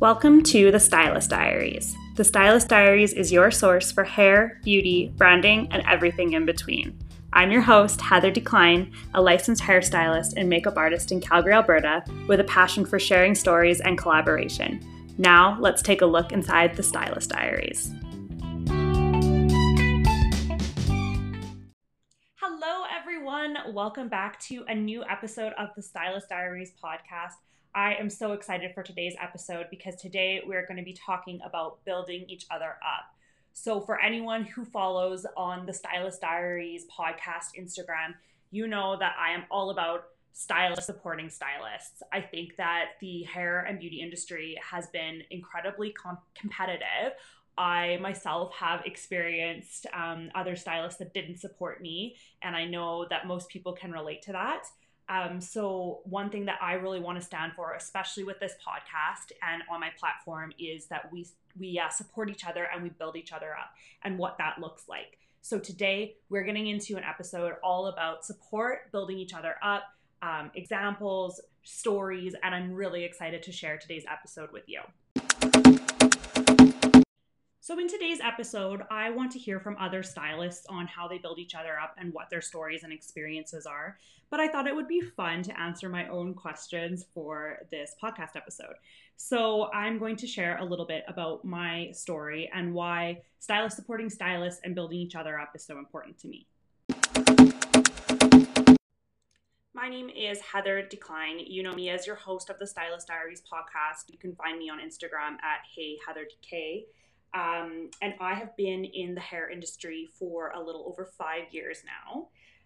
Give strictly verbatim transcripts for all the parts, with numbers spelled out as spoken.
Welcome to the Stylist Diaries. The Stylist Diaries is your source for hair, beauty, branding, and everything in between. I'm your host, Heather Decline, a licensed hairstylist and makeup artist in Calgary, Alberta, with a passion for sharing stories and collaboration. Now, let's take a look inside the Stylist Diaries. Hello, everyone. Welcome back to a new episode of the Stylist Diaries podcast. I am so excited for today's episode because today we're going to be talking about building each other up. So for anyone who follows on the Stylist Diaries podcast Instagram, you know that I am all about stylists supporting stylists. I think that the hair and beauty industry has been incredibly com- competitive. I myself have experienced um, other stylists that didn't support me, and I know that most people can relate to that. Um, so one thing that I really want to stand for, especially with this podcast and on my platform, is that we we uh, support each other and we build each other up and what that looks like. So today we're getting into an episode all about support, building each other up, um, examples, stories, and I'm really excited to share today's episode with you. So in today's episode, I want to hear from other stylists on how they build each other up and what their stories and experiences are. But I thought it would be fun to answer my own questions for this podcast episode. So I'm going to share a little bit about my story and why stylist supporting stylists and building each other up is so important to me. My name is Heather Decline. You know me as your host of the Stylist Diaries podcast. You can find me on Instagram at Hey Heather D K. Um, and I have been in the hair industry for a little over five years now.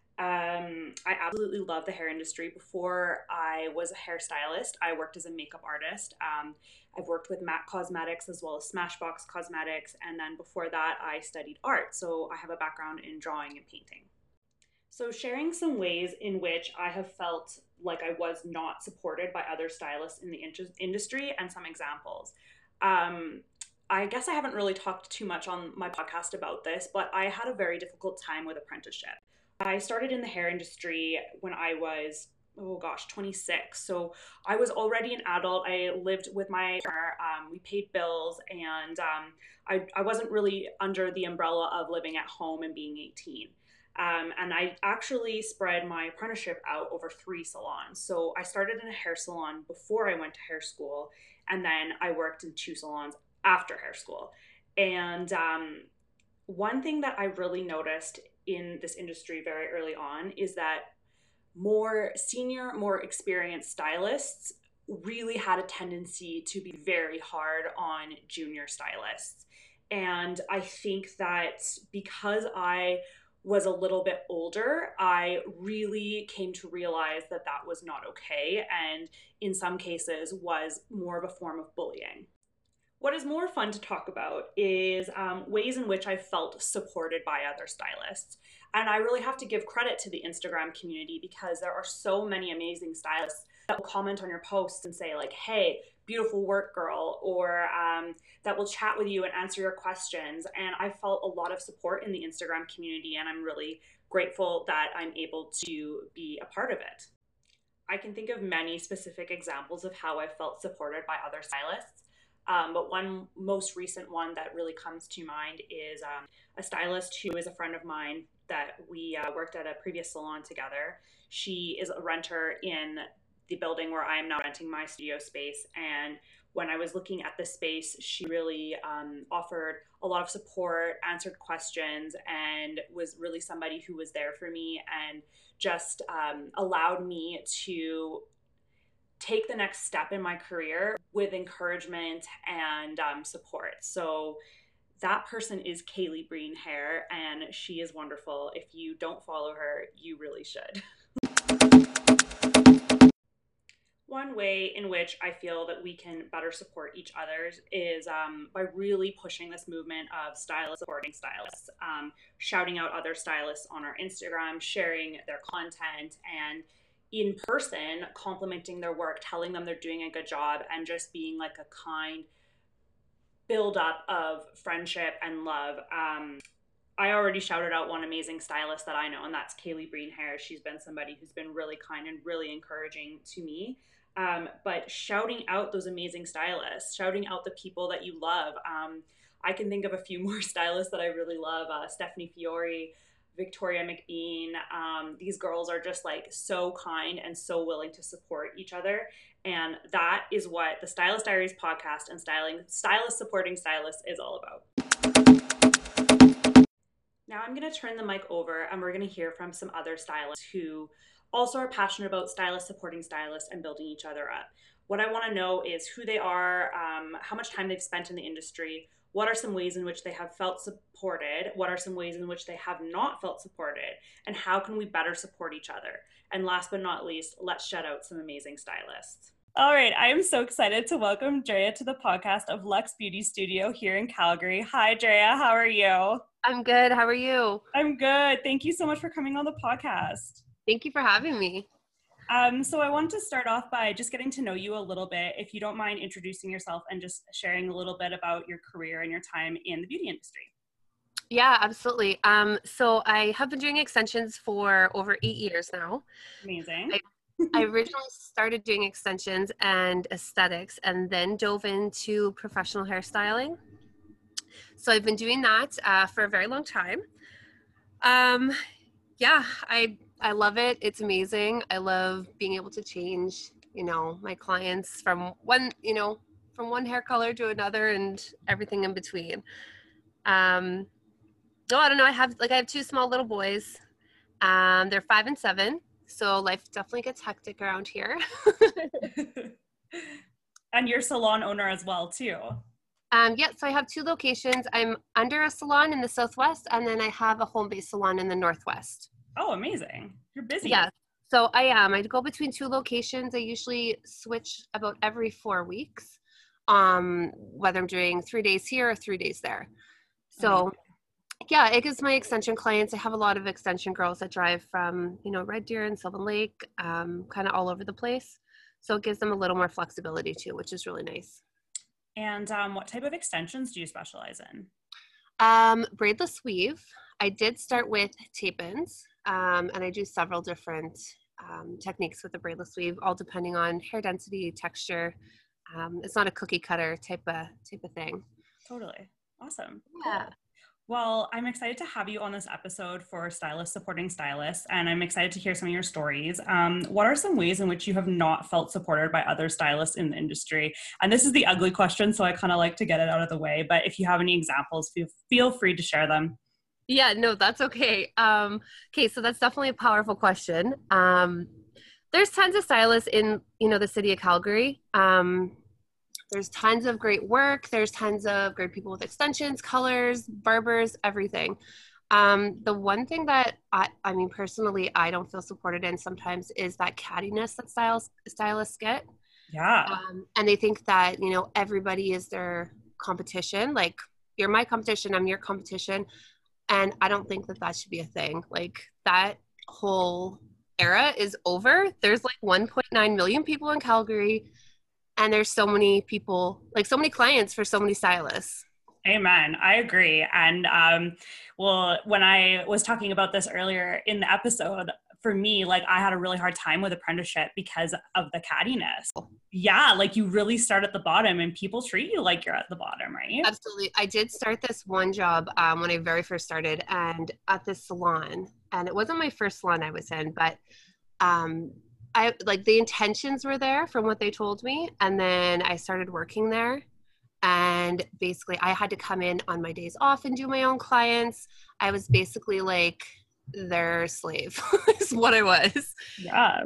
Um, I absolutely love the hair industry. Before I was a hairstylist, I worked as a makeup artist. Um, I've worked with MAC Cosmetics as well as Smashbox Cosmetics. And then before that, I studied art. So I have a background in drawing and painting. So sharing some ways in which I have felt like I was not supported by other stylists in the in- industry and some examples. Um, I guess I haven't really talked too much on my podcast about this, but I had a very difficult time with apprenticeship. I started in the hair industry when I was, oh gosh, twenty-six. So I was already an adult. I lived with my partner. Um, we paid bills, and um, I, I wasn't really under the umbrella of living at home and being eighteen. Um, and I actually spread my apprenticeship out over three salons. So I started in a hair salon before I went to hair school, and then I worked in two salons after hair school. And um, one thing that I really noticed in this industry very early on is that more senior, more experienced stylists really had a tendency to be very hard on junior stylists. And I think that because I was a little bit older, I really came to realize that that was not okay, and in some cases was more of a form of bullying. What is more fun to talk about is um, ways in which I felt supported by other stylists. And I really have to give credit to the Instagram community because there are so many amazing stylists that will comment on your posts and say like, hey, beautiful work, girl, or um, that will chat with you and answer your questions. And I felt a lot of support in the Instagram community, and I'm really grateful that I'm able to be a part of it. I can think of many specific examples of how I felt supported by other stylists. Um, but one most recent one that really comes to mind is um, a stylist who is a friend of mine that we uh, worked at a previous salon together. She is a renter in the building where I am now renting my studio space. And when I was looking at the space, she really um, offered a lot of support, answered questions, and was really somebody who was there for me and just um, allowed me to take the next step in my career with encouragement and um, support. So that person is Kaylee Breen Hair, and she is wonderful. If you don't follow her, you really should. One way in which I feel that we can better support each other is um, by really pushing this movement of stylists supporting stylists, um, shouting out other stylists on our Instagram, sharing their content, and in person complimenting their work, telling them they're doing a good job, and just being like a kind build up of friendship and love. Um, I already shouted out one amazing stylist that I know, and that's Kaylee Breen Harris. She's been somebody who's been really kind and really encouraging to me. Um, but shouting out those amazing stylists, shouting out the people that you love. Um, I can think of a few more stylists that I really love. Uh, Stephanie Fiore, Victoria McBean. Um, these girls are just like so kind and so willing to support each other. And that is what the Stylist Diaries podcast and styling, stylist supporting stylists is all about. Now I'm going to turn the mic over and we're going to hear from some other stylists who also are passionate about stylists supporting stylists and building each other up. What I want to know is who they are, um, how much time they've spent in the industry, what are some ways in which they have felt supported, what are some ways in which they have not felt supported, and how can we better support each other? And last but not least, let's shout out some amazing stylists. All right, I am so excited to welcome Drea to the podcast of Luxe Beauty Studio here in Calgary. Hi, Drea, how are you? I'm good. How are you? I'm good. Thank you so much for coming on the podcast. Thank you for having me. Um, so I want to start off by just getting to know you a little bit. If you don't mind introducing yourself and just sharing a little bit about your career and your time in the beauty industry. Yeah, absolutely. Um, so I have been doing extensions for over eight years now. Amazing. I, I originally started doing extensions and aesthetics and then dove into professional hairstyling. So I've been doing that uh, for a very long time. Um, yeah, I I love it. It's amazing. I love being able to change, you know, my clients from one, you know, from one hair color to another and everything in between. Um, no, I don't know. I have like I have two small little boys. Um, they're five and seven, so life definitely gets hectic around here. And you're salon owner as well, too. Um, yeah, so I have two locations. I'm under a salon in the Southwest, and then I have a home-based salon in the Northwest. Oh, amazing. You're busy. Yeah, so I am. I go between two locations. I usually switch about every four weeks, um, whether I'm doing three days here or three days there. So, okay. Yeah, it gives my extension clients, I have a lot of extension girls that drive from, you know, Red Deer and Sylvan Lake, um, kind of all over the place. So it gives them a little more flexibility too, which is really nice. And um, what type of extensions do you specialize in? Um, braidless weave. I did start with tape-ins, um, and I do several different um, techniques with the braidless weave, all depending on hair density, texture. Um, it's not a cookie cutter type of type of thing. Totally. Awesome. Yeah. Cool. Well, I'm excited to have you on this episode for Stylists Supporting Stylists, and I'm excited to hear some of your stories. Um, what are some ways in which you have not felt supported by other stylists in the industry? And this is the ugly question, so I kind of like to get it out of the way, but if you have any examples, feel, feel free to share them. Yeah, no, that's okay. Um, okay, so that's definitely a powerful question. Um, there's tons of stylists in, you know, the city of Calgary. Um, There's tons of great work. There's tons of great people with extensions, colors, barbers, everything. Um, the one thing that I, I mean, personally, I don't feel supported in sometimes is that cattiness that stylists, stylists get. Yeah. Um, and they think that, you know, everybody is their competition. Like, you're my competition, I'm your competition. And I don't think that that should be a thing. Like, that whole era is over. There's like one point nine million people in Calgary. And there's so many people, like so many clients for so many stylists. Amen. I agree. And um, well, when I was talking about this earlier in the episode, for me, like I had a really hard time with apprenticeship because of the cattiness. Yeah, like you really start at the bottom and people treat you like you're at the bottom, right? Absolutely. I did start this one job um, when I very first started and at this salon. And it wasn't my first salon I was in, but um, I like the intentions were there from what they told me. And then I started working there and basically I had to come in on my days off and do my own clients. I was basically like their slave is what I was. Yeah.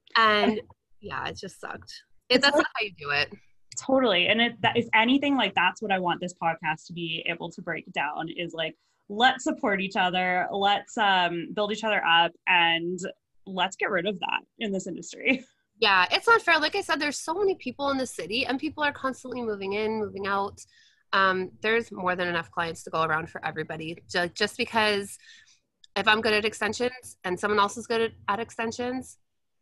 And yeah, it just sucked. It, that's not how you do it. Totally. And it, that, if anything, like that's what I want this podcast to be able to break down is like, let's support each other. Let's um, build each other up and let's get rid of that in this industry. Yeah, it's not fair. Like I said, there's so many people in the city and people are constantly moving in, moving out. Um, there's more than enough clients to go around for everybody. Just, just because if I'm good at extensions and someone else is good at, at extensions,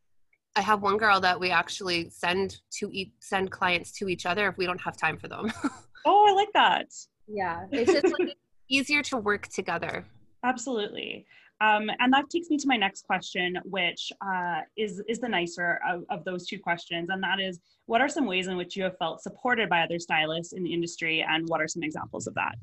I have one girl that we actually send to eat, send clients to each other if we don't have time for them. Oh, I like that. Yeah, it's just like easier to work together. Absolutely. Um, and that takes me to my next question, which uh, is is the nicer of, of those two questions, and that is, what are some ways in which you have felt supported by other stylists in the industry, and what are some examples of that?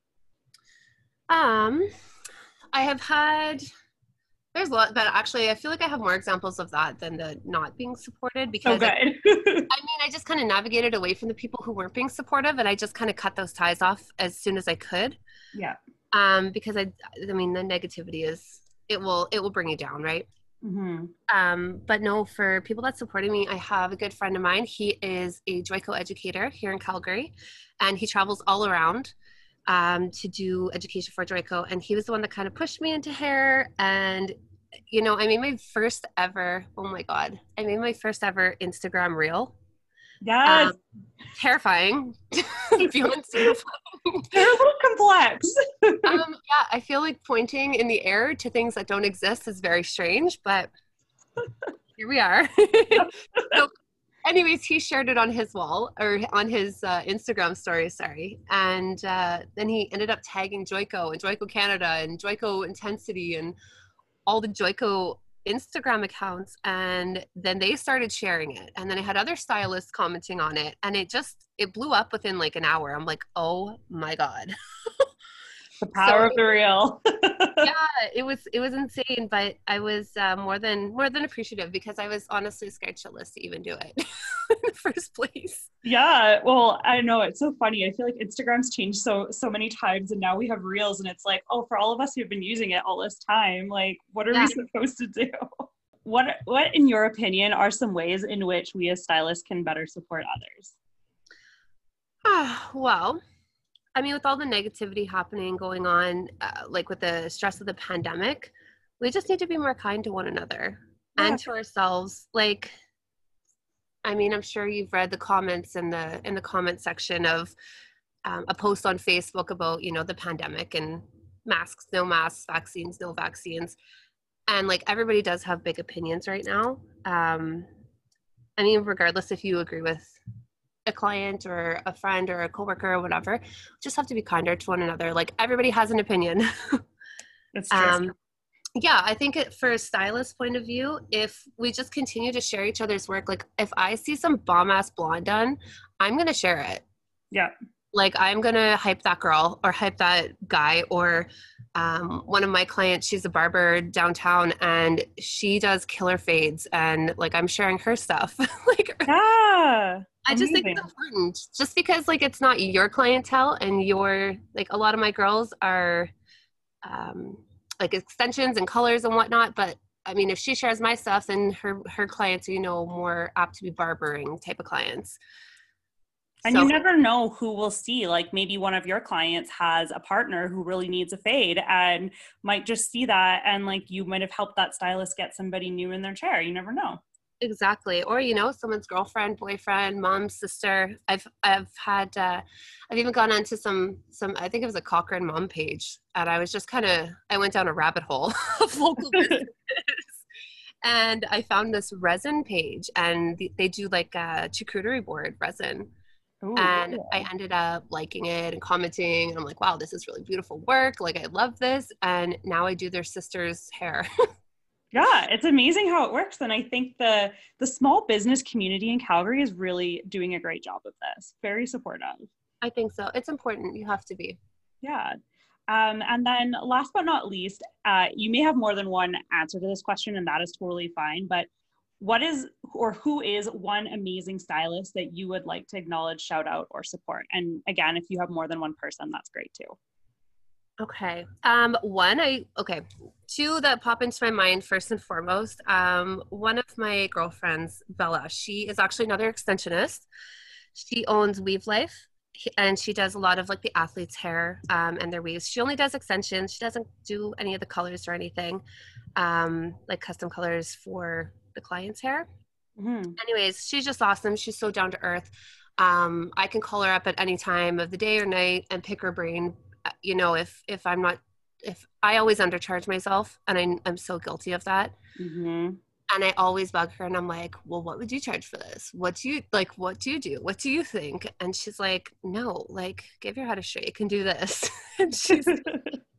Um, I have had, there's a lot, but actually I feel like I have more examples of that than the not being supported So because I, good. I mean, I just kind of navigated away from the people who weren't being supportive and I just kind of cut those ties off as soon as I could. Yeah. Um, because I, I mean, the negativity is, it will, it will bring you down, right? Mm-hmm. Um, but no, for people that supported me, I have a good friend of mine. He is a Joico educator here in Calgary, and he travels all around um, to do education for Joico. And he was the one that kind of pushed me into hair. And, you know, I made my first ever, oh my God, I made my first ever Instagram reel. Yes. Um, terrifying. Beyond terrifying. They're a little complex. um, yeah, I feel like pointing in the air to things that don't exist is very strange, but here we are. So, anyways, he shared it on his wall or on his uh, Instagram story, sorry. And uh, then he ended up tagging Joico and Joico Canada and Joico Intensity and all the Joico Instagram accounts. And then they started sharing it. And then I had other stylists commenting on it. And it just, it blew up within like an hour. I'm like, oh my God. The power So of the reel. yeah, it was it was insane, but I was uh, more than more than appreciative because I was honestly scared shitless to even do it in the first place. Yeah, well, I know it's so funny. I feel like Instagram's changed so so many times, and now we have reels, and it's like, oh, for all of us who've been using it all this time, like, what are we Yeah. supposed to do? What what, in your opinion, are some ways in which we as stylists can better support others? Ah, well, I mean, with all the negativity happening going on, uh, like with the stress of the pandemic, we just need to be more kind to one another Yeah. and to ourselves. Like, I mean, I'm sure you've read the comments in the in the comment section of um, a post on Facebook about, you know, the pandemic and masks, no masks, vaccines, no vaccines. And like everybody does have big opinions right now. Um, I mean, regardless if you agree with a client or a friend or a coworker or whatever, just have to be kinder to one another. Like everybody has an opinion. That's true. um, yeah, I think it, for a stylist point of view, if we just continue to share each other's work, like if I see some bomb ass blonde done, I'm going to share it. Yeah. Like I'm going to hype that girl or hype that guy or um, one of my clients, she's a barber downtown and she does killer fades and like I'm sharing her stuff. Like Yeah. I just think Amazing. it's important just because like it's not your clientele and your like a lot of my girls are um, like extensions and colors and whatnot. But I mean, if she shares my stuff, then her her clients are, you know, more apt to be barbering type of clients. And you So never know who will see. Like maybe one of your clients has a partner who really needs a fade and might just see that. And like you might have helped that stylist get somebody new in their chair. You never know. exactly, or you know, someone's girlfriend, boyfriend, mom, sister. I've I've had uh, I've even gone onto some some I think it was a Cochrane mom page, and I was just kind of I went down a rabbit hole of local businesses. And I found this resin page, and they do like a charcuterie board resin. Ooh, And I cool. ended up liking it and commenting. And I'm like, wow, this is really beautiful work. Like, I love this. And now I do their sister's hair. Yeah, it's amazing how it works. And I think the the small business community in Calgary is really doing a great job of this. Very supportive. I think so. It's important. You have to be. Yeah. Um, and then last but not least, uh, you may have more than one answer to this question, and that is totally fine. But what is or who is one amazing stylist that you would like to acknowledge, shout out, or support? And again, if you have more than one person, that's great too. Okay. Um, one, I, okay. Two that pop into my mind first and foremost. Um, one of my girlfriends, Bella, she is actually another extensionist. She owns Weave Life and she does a lot of like the athletes' hair um, and their weaves. She only does extensions. She doesn't do any of the colors or anything, um, like custom colors for the client's hair. Mm-hmm. Anyways, she's just awesome. She's so down to earth. Um, I can call her up at any time of the day or night and pick her brain. Uh, You know, if if I'm not, if I always undercharge myself, and I, I'm so guilty of that. Mm-hmm. And I always bug her, and I'm like, "Well, what would you charge for this? What do you like? What do you do? What do you think?" And she's like, "No, like, give your head a straight. You can do this." And she's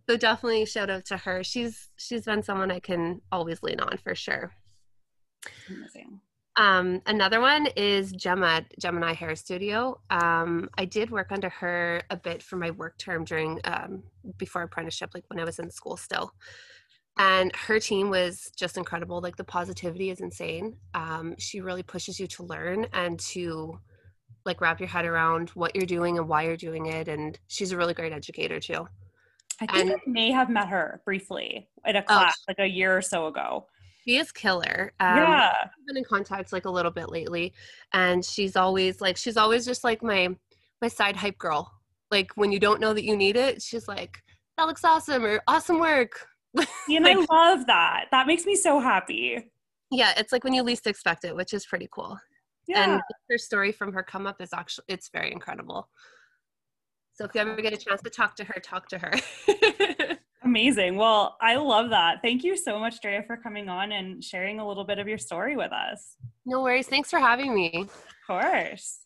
So definitely shout out to her. She's she's been someone I can always lean on for sure. Amazing. Um, another one is Gemma at Gemini Hair Studio. Um, I did work under her a bit for my work term during um, before apprenticeship, like when I was in school still. And her team was just incredible. Like the positivity is insane. Um, she really pushes you to learn and to like wrap your head around what you're doing and why you're doing it. And she's a really great educator too. I think And I may have met her briefly at a oh, class like a year or so ago. she is killer. Um, Yeah. we've been in contact like a little bit lately, and she's always like she's always just like my my side hype girl. Like when you don't know that you need it, she's like, "That looks awesome," or "Awesome work." And Like, I love that. That makes me so happy. yeah, it's like when you least expect it, which is pretty cool. Yeah. And her story from her come up is actually it's very incredible. So if you ever get a chance to talk to her, talk to her. Amazing. Well, I love that. Thank you so much, Drea, for coming on and sharing a little bit of your story with us. No worries. Thanks for having me. Of course.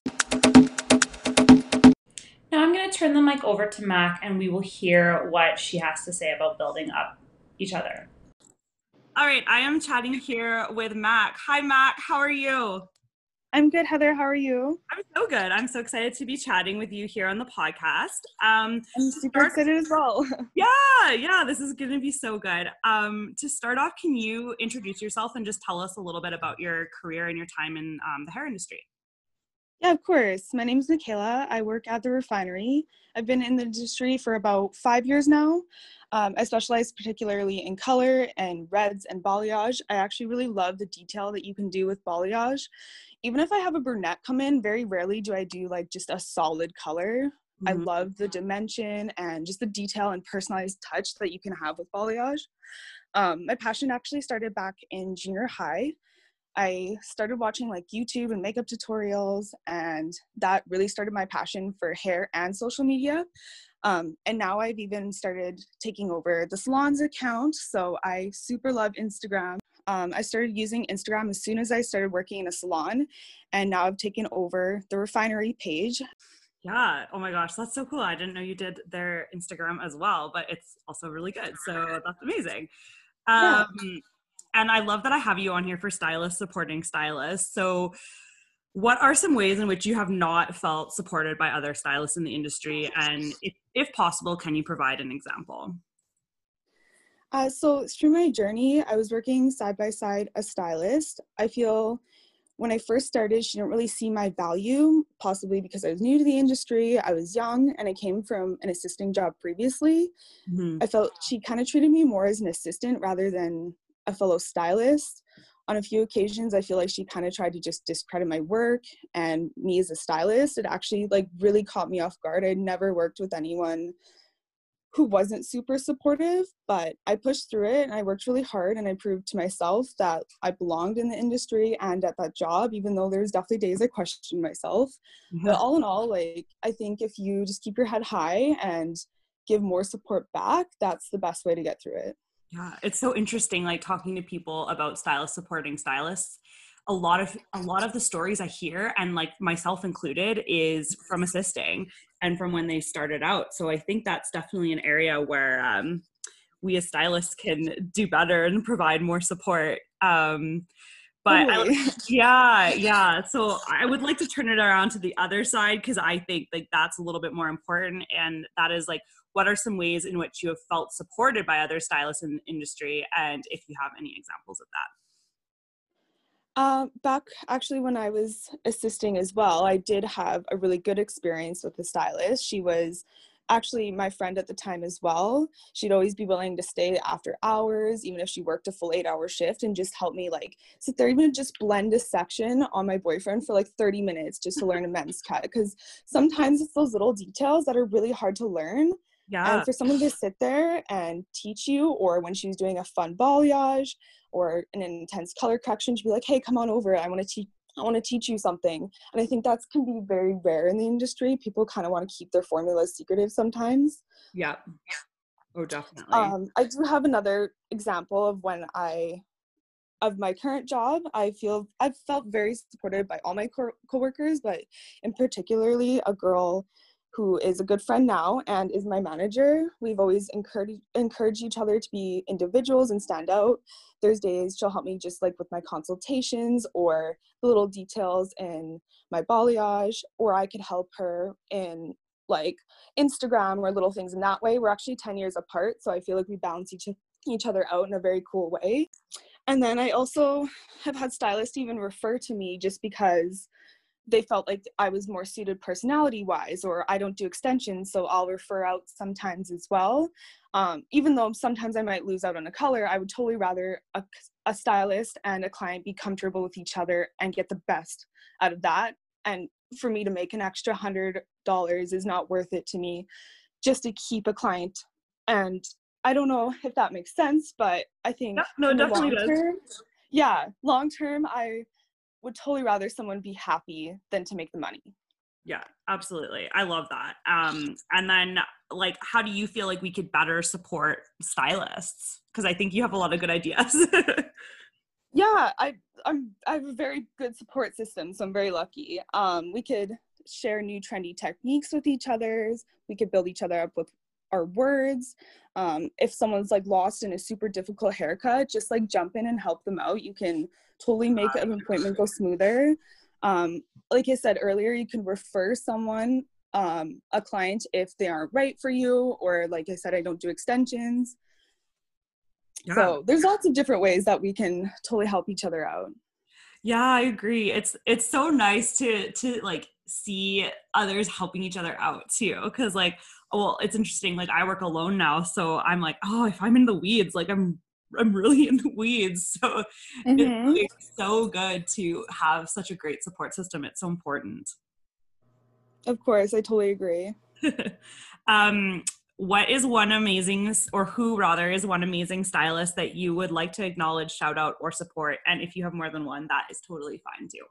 Now I'm going to turn the mic over to Mac and we will hear what she has to say about building up each other. All right. I am chatting here with Mac. Hi, Mac. How are you? I'm good, Heather. How are you? I'm so good. I'm so excited to be chatting with you here on the podcast. Um, I'm super start, excited as well. Yeah, yeah, this is going to be so good. Um, to start off, can you introduce yourself and just tell us a little bit about your career and your time in um, the hair industry? Yeah, of course. My name is Michaela. I work at the refinery. I've been in the industry for about five years now. Um, I specialize particularly in color and reds and balayage. I actually really love the detail that you can do with balayage. Even if I have a brunette come in, very rarely do I do like just a solid color. Mm-hmm. I love the dimension and just the detail and personalized touch that you can have with balayage. Um, my passion actually started back in junior high. I started watching like YouTube and makeup tutorials, and that really started my passion for hair and social media. Um, and now I've even started taking over the salon's account. So I super love Instagram. Um, I started using Instagram as soon as I started working in a salon, and now I've taken over the refinery page. Yeah. Oh my gosh, that's so cool. I didn't know you did their Instagram as well, but it's also really good. So that's amazing. Um, yeah. And I love that I have you on here for stylists supporting stylists. So what are some ways in which you have not felt supported by other stylists in the industry? And if, if possible, can you provide an example? Uh, so through my journey, I was working side by side a stylist. I feel when I first started, she didn't really see my value, possibly because I was new to the industry, I was young, and I came from an assisting job previously. Mm-hmm. I felt she kind of treated me more as an assistant rather than a fellow stylist. On a few occasions, I feel like she kind of tried to just discredit my work and me as a stylist. It actually like really caught me off guard. I'd never worked with anyone who wasn't super supportive, but I pushed through it and I worked really hard, and I proved to myself that I belonged in the industry and at that job, even though there's definitely days I questioned myself. Mm-hmm. But all in all, like, I think if you just keep your head high and give more support back, that's the best way to get through it. Yeah, it's so interesting, like talking to people about stylists supporting stylists. A lot of a lot of the stories I hear, and like myself included, is from assisting and from when they started out. So I think that's definitely an area where um, we as stylists can do better and provide more support. Um, but totally. I, yeah, yeah. So I would like to turn it around to the other side, because I think like that's a little bit more important, and that is like, what are some ways in which you have felt supported by other stylists in the industry, and if you have any examples of that? Uh, back actually when I was assisting as well, I did have a really good experience with the stylist. She was actually my friend at the time as well. She'd always be willing to stay after hours, even if she worked a full eight hour shift, and just help me like sit there, even just blend a section on my boyfriend for like thirty minutes just to learn a men's cut. Because sometimes it's those little details that are really hard to learn. Yeah. And for someone to sit there and teach you, or when she was doing a fun balayage or an intense color correction, she'd be like, hey, come on over. I want to teach I want to teach you something. And I think that can be very rare in the industry. People kind of want to keep their formulas secretive sometimes. Yeah. Oh, definitely. Um, I do have another example of when I, of my current job, I feel I've felt very supported by all my co- coworkers, but in particularly a girl who is a good friend now and is my manager. We've always encouraged encouraged each other to be individuals and stand out. There's days she'll help me just like with my consultations or the little details in my balayage, or I could help her in like Instagram or little things in that way. We're actually ten years apart, so I feel like we balance each each other out in a very cool way. And then I also have had stylists even refer to me just because they felt like I was more suited personality wise, or I don't do extensions, so I'll refer out sometimes as well. Um, even though sometimes I might lose out on a color, I would totally rather a, a stylist and a client be comfortable with each other and get the best out of that. And for me to make an extra hundred dollars is not worth it to me just to keep a client. And I don't know if that makes sense, but I think yeah, no, it definitely does. Term, yeah, long term, I would totally rather someone be happy than to make the money. Yeah, absolutely. I love that. Um, and then like, how do you feel like we could better support stylists? Because I think you have a lot of good ideas. yeah, I I'm I have a very good support system, so I'm very lucky. Um, we could share new trendy techniques with each other. We could build each other up with our words. Um, if someone's like lost in a super difficult haircut, just like jump in and help them out. You can totally make an appointment go smoother. Um, like I said earlier, you can refer someone, um, a client, if they aren't right for you, or like I said, I don't do extensions. Yeah. So there's lots of different ways that we can totally help each other out. Yeah, I agree. It's it's so nice to to like see others helping each other out too, because like, well, it's interesting. Like I work alone now, so I'm like, oh, if I'm in the weeds, like I'm I'm really in the weeds. So mm-hmm. It's like so good to have such a great support system. It's so important. Of course, I totally agree. um, what is one amazing, or who rather is one amazing stylist that you would like to acknowledge, shout out, or support? And if you have more than one, that is totally fine too.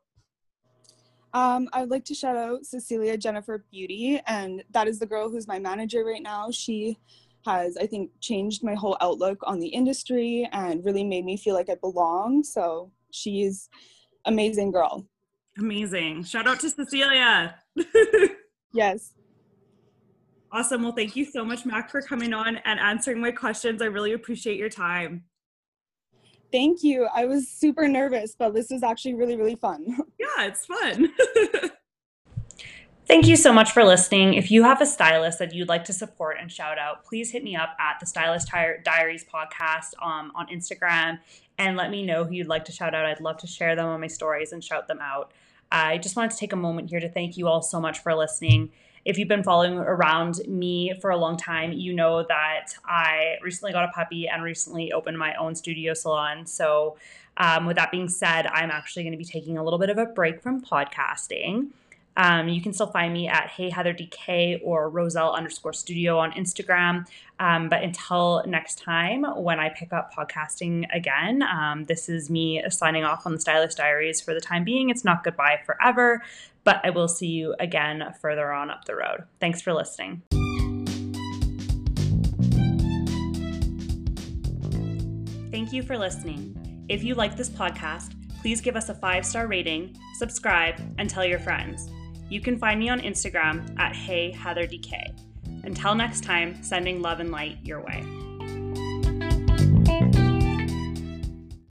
Um, I'd like to shout out Cecilia Jennifer Beauty, and that is the girl who's my manager right now. She has, I think, changed my whole outlook on the industry and really made me feel like I belong. So she's amazing girl. Amazing. Shout out to Cecilia. Yes. Awesome. Well, thank you so much, Mac, for coming on and answering my questions. I really appreciate your time. Thank you. I was super nervous, but this is actually really, really fun. Yeah, it's fun. Thank you so much for listening. If you have a stylist that you'd like to support and shout out, please hit me up at the Stylist Diaries podcast um, on Instagram and let me know who you'd like to shout out. I'd love to share them on my stories and shout them out. I just wanted to take a moment here to thank you all so much for listening. If you've been following around me for a long time, you know that I recently got a puppy and recently opened my own studio salon. So um, with that being said, I'm actually going to be taking a little bit of a break from podcasting. Um, you can still find me at Hey Heather D K or Roselle underscore studio on Instagram. Um, but until next time, when I pick up podcasting again, um, this is me signing off on the Stylist Diaries for the time being. It's not goodbye forever, but I will see you again further on up the road. Thanks for listening. Thank you for listening. If you like this podcast, please give us a five-star rating, subscribe, and tell your friends. You can find me on Instagram at Hey Heather D K. Until next time, sending love and light your way.